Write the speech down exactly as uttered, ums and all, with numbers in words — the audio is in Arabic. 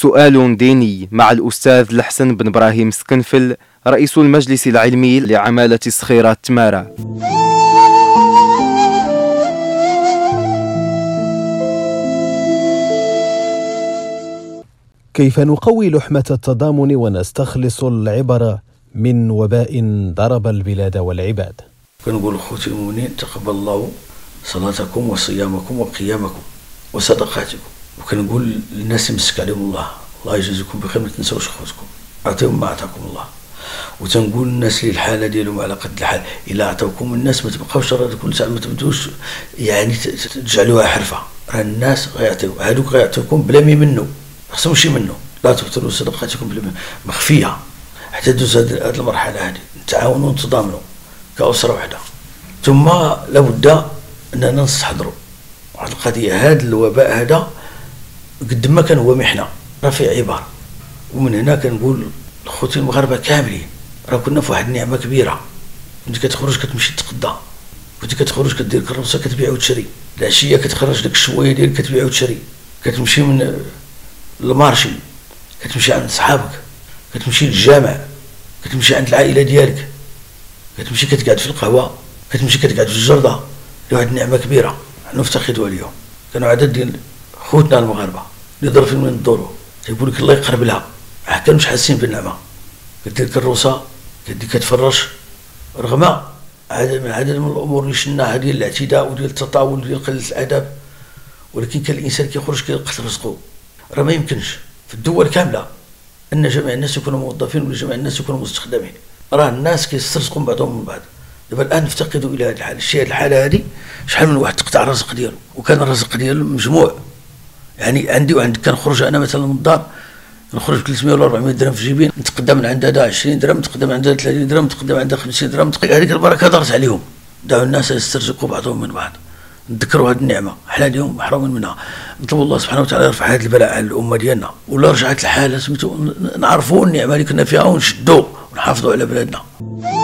سؤال ديني مع الأستاذ الحسن بن إبراهيم سكنفل، رئيس المجلس العلمي لعمالة صخيرة تمارة. كيف نقوي لحمة التضامن ونستخلص العبر من وباء ضرب البلاد والعباد؟ كنقول أخوتي المؤمنين، تقبل الله صلاتكم وصيامكم وقيامكم وصدقاتكم. وكنقول للناس يمسك عليهم الله، الله يجازيكم بخير، ما تنسوش خوتكم، اعطيهم ما اعطاكم الله. وتنقول للناس اللي الحاله ديالهم على قد الحال، الا عطاوكم الناس ما تبقاوش راه كل ساعه ما تبدوش يعني تجعلوها حرفه. راه الناس غيعطيو، هذوك غيعطيوكم بلا ما يمنوا، خصهم شي منه. لا تبطلوا صدقاتكم بلا مخفيه حتى دوز هذه المرحله هذه، نتعاونوا ونتضامنوا كأسره واحده. ثم لابد اننا نستحضروا واحد القضيه، هذا الوباء هذا قد ما كان هو محنه راه فيه عبار. ومن هنا كنقول لخوتي المغاربه كاملين، راه كنا في واحد النعمه كبيره. كنت كتخرج كتمشي تتقضى، كنت كتخرج كدير كروسه كتبيع وتشري، العشيه كتخرج ديك الشويه ديالك كتبيع وتشري، كتمشي من المارشي، كتمشي عند صحابك، كتمشي للجامع، كتمشي عند العائله ديالك، كتمشي كتقعد في القهوه، كتمشي كتقعد في الجرده. واحد النعمه كبيره حنا نفتقدوها اليوم. كانوا عدد ديال خوتنا المغاربه اللي ظرفين من الظروف تيقول لك الله يقرب لها، ما كانوش حاسين بالنعمه. كدير كروسه كدي كتفرش، رغم عدد من عدد من الامور اللي شناها ديال الاعتداء وديال التطاول وديال قله الادب، ولكن كان الانسان كيخرج كيلقط رزقه. راه ما يمكنش في الدول كامله ان جميع الناس يكونوا موظفين ولا جميع الناس يكونوا مستخدمين. راه الناس كيسترزقوا بعضهم من بعض. دابا الان نفتقدوا الى هذه الحاله. الشيء الحاله هذه شحال من واحد تقطع الرزق ديالو، وكان الرزق ديالو مجموع. يعني عندي وعندك كنخرج انا مثلا من الدار، نخرج ثلاثمية ولا أربعمية درهم في جيبي، نتقدم من عند هذا عشرين درهم، نتقدم من عند هذا ثلاثين درهم، نتقدم عند هذا خمسين درهم. هذيك البركه دارت عليهم، دعوا الناس يسترزقوا بعضهم من بعض. نذكروا هذه النعمه، حنا اليوم محرومين منها. نطلب الله سبحانه وتعالى يرفع هذا البلاء على الامه ديالنا، ولا رجعت الحاله سميتو نعرفوا النعمه اللي كنا فيها ونشدوا ونحافظوا على بلادنا.